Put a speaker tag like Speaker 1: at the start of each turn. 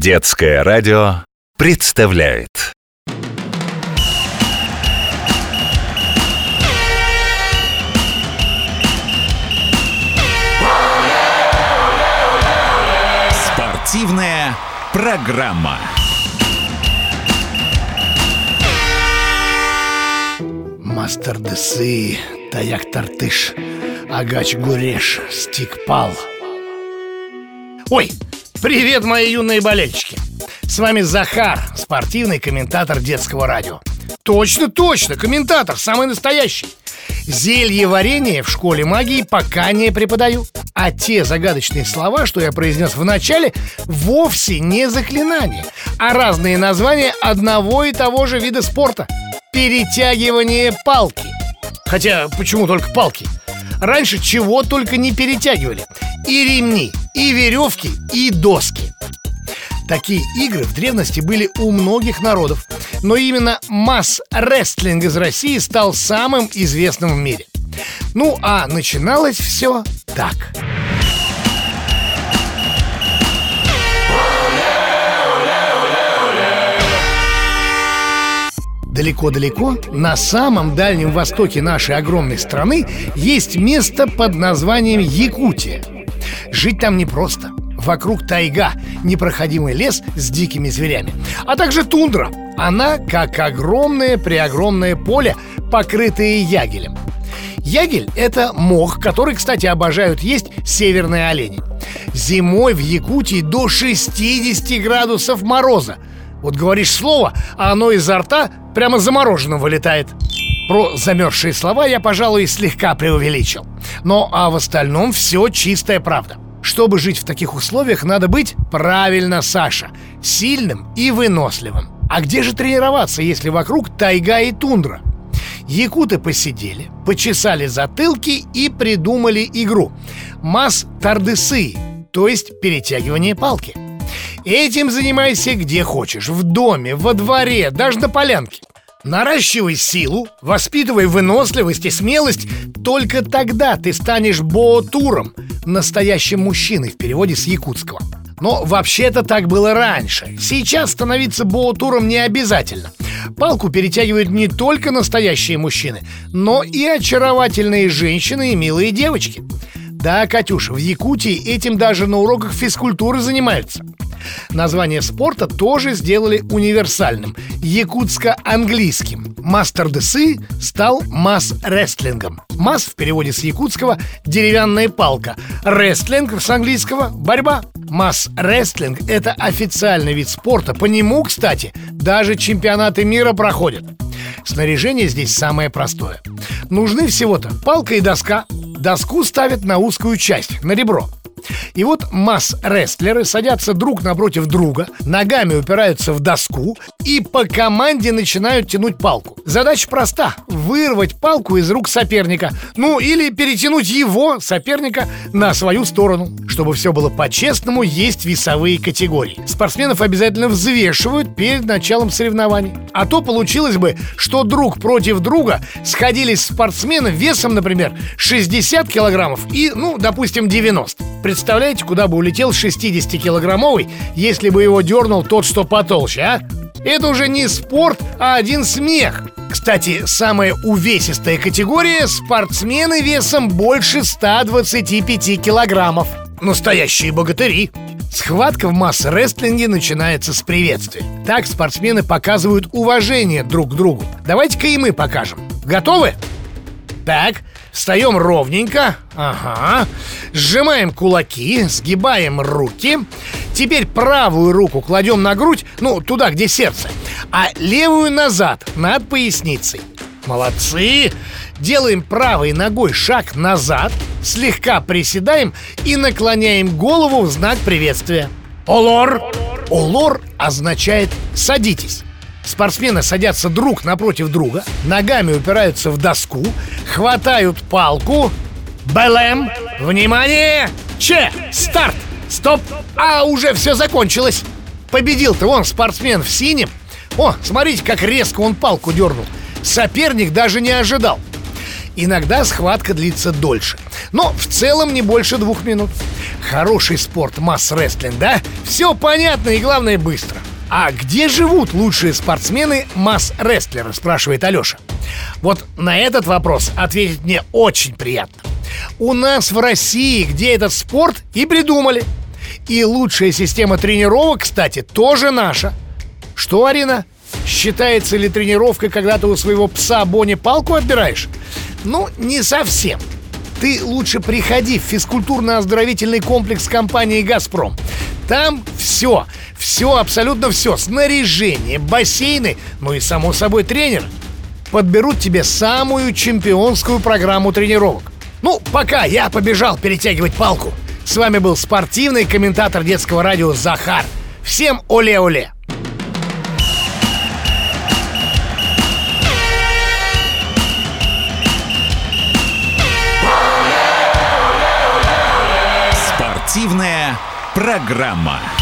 Speaker 1: Детское радио представляет спортивная программа.
Speaker 2: Мастер-десы, таяк-тартыш, агач-гуреш, стик-пал. Ой, привет, мои юные болельщики! С вами Захар, спортивный комментатор детского радио. Точно, комментатор, самый настоящий. Зелье варенье в школе магии пока не преподаю. А те загадочные слова, что я произнес в начале, вовсе не заклинания, а разные названия одного и того же вида спорта – перетягивание палки. Хотя, почему только палки? Раньше чего только не перетягивали. И ремни, и веревки, и доски. Такие игры в древности были у многих народов. Но именно масс-рестлинг из России стал самым известным в мире. Ну, а начиналось все так. Далеко-далеко, на самом дальнем востоке нашей огромной страны, есть место под названием Якутия. Жить там непросто. Вокруг тайга, непроходимый лес с дикими зверями, а также тундра. Она как огромное-преогромное поле, покрытое ягелем. Ягель – это мох, который, кстати, обожают есть северные олени. Зимой в Якутии до 60 градусов мороза. Вот говоришь слово, а оно изо рта прямо замороженным вылетает. Про замерзшие слова я, пожалуй, слегка преувеличил. Но а в остальном все чистая правда. Чтобы жить в таких условиях, надо быть, правильно, Саша, сильным и выносливым. А где же тренироваться, если вокруг тайга и тундра? Якуты посидели, почесали затылки и придумали игру масс-тардесы, то есть перетягивание палки. Этим занимайся где хочешь, в доме, во дворе, даже на полянке. Наращивай силу, воспитывай выносливость и смелость. Только тогда ты станешь боотуром, настоящим мужчиной в переводе с якутского. Но вообще-то так было раньше. Сейчас становиться боотуром не обязательно. Палку перетягивают не только настоящие мужчины, но и очаровательные женщины и милые девочки. Да, Катюша, в Якутии этим даже на уроках физкультуры занимаются. Название спорта тоже сделали универсальным – якутско-английским. Мастер-десы стал масс-рестлингом. Масс в переводе с якутского – деревянная палка. Рестлинг с английского – борьба. Масс-рестлинг – это официальный вид спорта. По нему, кстати, даже чемпионаты мира проходят. Снаряжение здесь самое простое. Нужны всего-то палка и доска. Доску ставят на узкую часть, на ребро. И вот масс-рестлеры садятся друг напротив друга, ногами упираются в доску и по команде начинают тянуть палку. Задача проста – вырвать палку из рук соперника. Ну, или перетянуть его, соперника, на свою сторону. Чтобы все было по-честному, есть весовые категории. Спортсменов обязательно взвешивают перед началом соревнований. А то получилось бы, что друг против друга сходились спортсмены весом, например, 60 килограммов и, допустим, 90. Представляете, куда бы улетел 60-килограммовый, если бы его дернул тот, что потолще, а? Это уже не спорт, а один смех. Кстати, самая увесистая категория – спортсмены весом больше 125 килограммов. Настоящие богатыри. Схватка в масс-рестлинге начинается с приветствия. Так спортсмены показывают уважение друг к другу. Давайте-ка и мы покажем. Готовы? Так, встаем ровненько. Ага. Сжимаем кулаки, сгибаем руки. Теперь правую руку кладем на грудь, туда, где сердце, а левую назад, над поясницей. Молодцы! Делаем правой ногой шаг назад, слегка приседаем и наклоняем голову в знак приветствия. Олор! Олор означает «садитесь». Спортсмены садятся друг напротив друга, ногами упираются в доску, хватают палку. БЛМ! Внимание! Че! Старт! Стоп! А уже все закончилось. Победил-то вон спортсмен в синем. О, смотрите, как резко он палку дернул. Соперник даже не ожидал. Иногда схватка длится дольше, но в целом не больше 2 минут. Хороший спорт масс-рестлинг, да? Все понятно и, главное, быстро. А где живут лучшие спортсмены масс-рестлеры, спрашивает Алеша. Вот на этот вопрос ответить мне очень приятно. У нас в России, где этот спорт и придумали. И лучшая система тренировок, кстати, тоже наша. Что, Арина? Считается ли тренировкой, когда ты у своего пса Бонни палку отбираешь? Ну, не совсем. Ты лучше приходи в физкультурно-оздоровительный комплекс компании «Газпром». Там все, абсолютно все. Снаряжение, бассейны, ну и, само собой, тренер подберут тебе самую чемпионскую программу тренировок. Ну, пока я побежал перетягивать палку. С вами был спортивный комментатор детского радио Захар. Всем оле-оле!
Speaker 1: Спортивная программа.